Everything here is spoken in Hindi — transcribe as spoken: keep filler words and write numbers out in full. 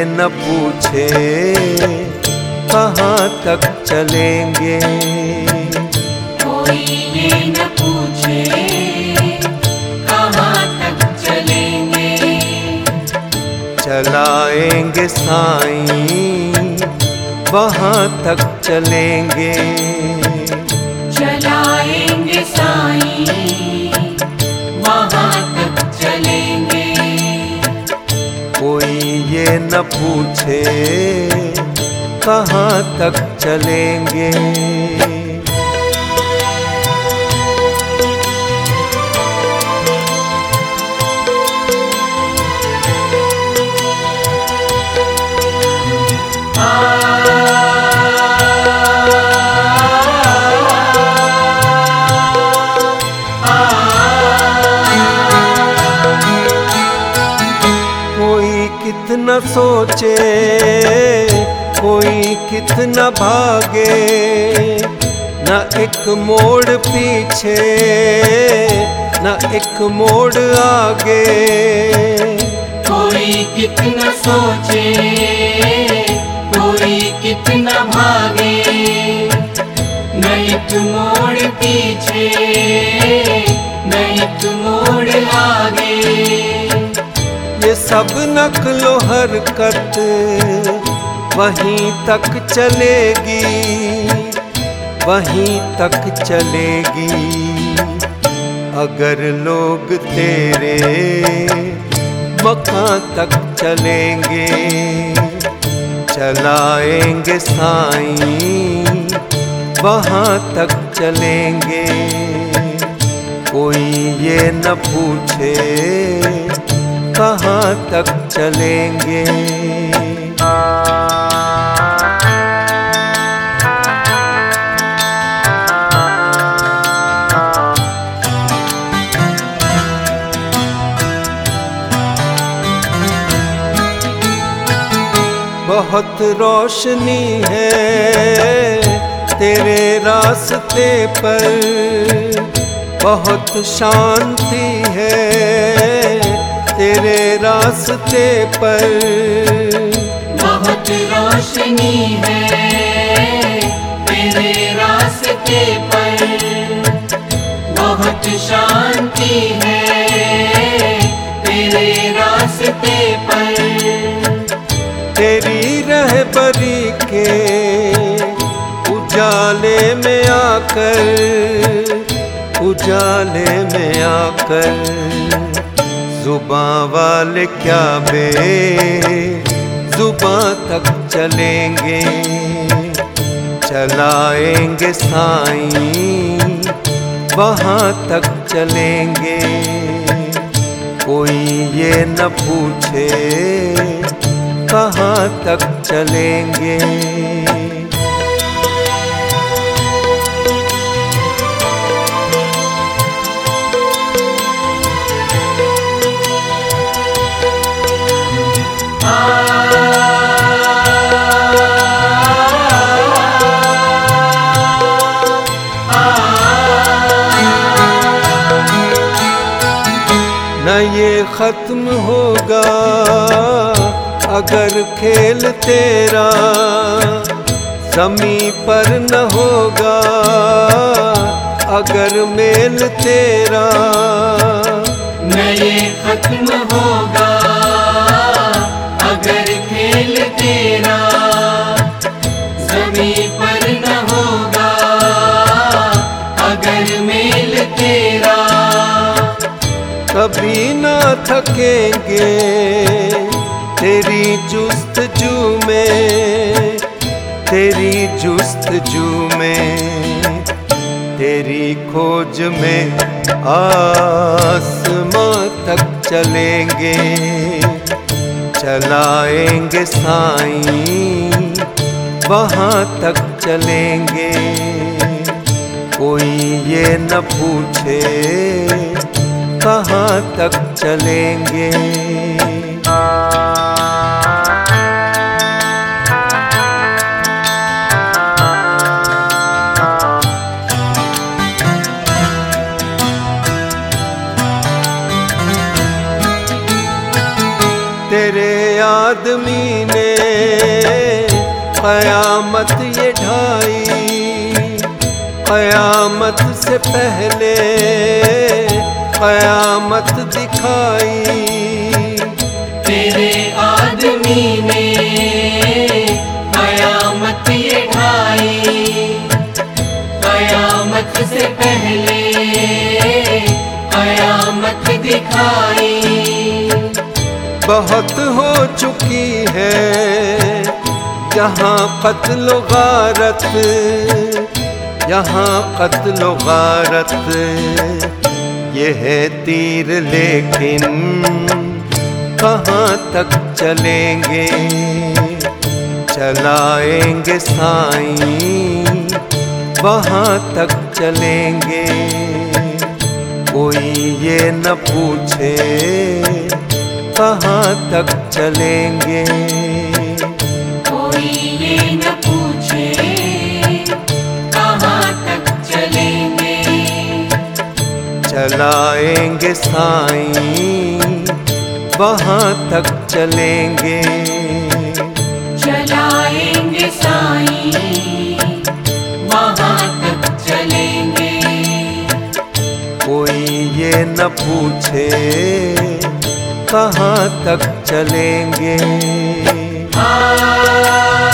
न पूछे कहाँ तक चलेंगे। कोई ये न पूछे कहाँ तक चलेंगे। चलाएंगे साईं वहाँ तक चलेंगे। चलाएंगे साईं वहाँ तक चलेंगे। कोई ये न पूछे कहाँ तक चलेंगे। कितना सोचे कोई कितना भागे, न एक मोड़ पीछे न एक मोड़ आगे। कोई कितना सोचे कोई कितना भागे, न एक मोड़ पीछे न एक मोड़ आगे। ये सब नक्लो हरकत वहीं तक चलेगी वहीं तक चलेगी। अगर लोग तेरे मकां तक चलेंगे। चलाएंगे साईं वहाँ तक चलेंगे। कोई ये न पूछे कहाँ तक चलेंगे। बहुत रोशनी है तेरे रास्ते पर, बहुत शांति है तेरे रास्ते पर। बहुत रोशनी है तेरे रास्ते पर, बहुत शांति है तेरे रास्ते पर। तेरी रहबरी के उजाले में आकर उजाले में आकर जुबां वाले क्या बे जुबां तक चलेंगे। चलाएंगे साईं वहाँ तक चलेंगे। कोई ये न पूछे कहाँ तक चलेंगे। न ये खत्म होगा अगर खेल तेरा ज़मीं पर न होगा अगर मेल तेरा। न ये खत्म होगा अगर खेल तेरा ज़मीं पर न होगा अगर मेल तेरा। कभी ना थकेंगे तेरी जुस्तजू में तेरी जुस्तजू में। तेरी खोज में आसमां तक चलेंगे। चलाएंगे साईं वहाँ तक चलेंगे। कोई ये न पूछे कहाँ तक चलेंगे। तेरे आदमी ने क़यामत ये ढाई, क़यामत से पहले क़यामत दिखाई। तेरे आदमी ने क़यामत ये ढाई, क़यामत से पहले क़यामत दिखाई। बहुत हो चुकी है यहाँ क़त्ल गारत, यहाँ क़त्ल गारत। ये है तीर लेकिन कहाँ तक चलेंगे, चलाएंगे साईं वहाँ तक चलेंगे। कोई ये न पूछे कहाँ तक चलेंगे, कोई ये न पूछे कहाँ तक चलेंगे। चलाएंगे साईं वहाँ तक चलेंगे, चलाएंगे साईं वहाँ तक चलेंगे। कोई ये न पूछे कहाँ तक चलेंगे। आ